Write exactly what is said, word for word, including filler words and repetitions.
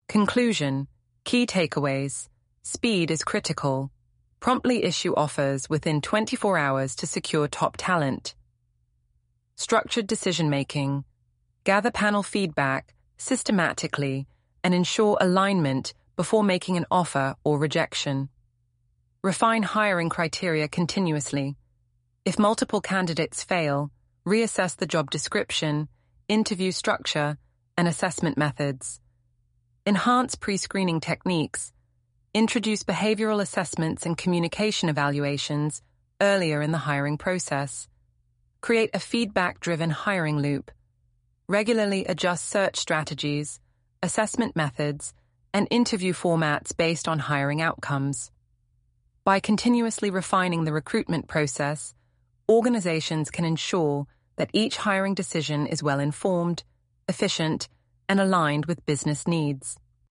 Conclusion, key takeaways, speed is critical. Promptly issue offers within twenty-four hours to secure top talent. Structured decision-making, gather panel feedback systematically and ensure alignment before making an offer or rejection. Refine hiring criteria continuously. If multiple candidates fail, reassess the job description, interview structure, and assessment methods. Enhance pre-screening techniques. Introduce behavioral assessments and communication evaluations earlier in the hiring process. Create a feedback-driven hiring loop. Regularly adjust search strategies, assessment methods, and interview formats based on hiring outcomes. By continuously refining the recruitment process, organizations can ensure that each hiring decision is well-informed, efficient, and aligned with business needs.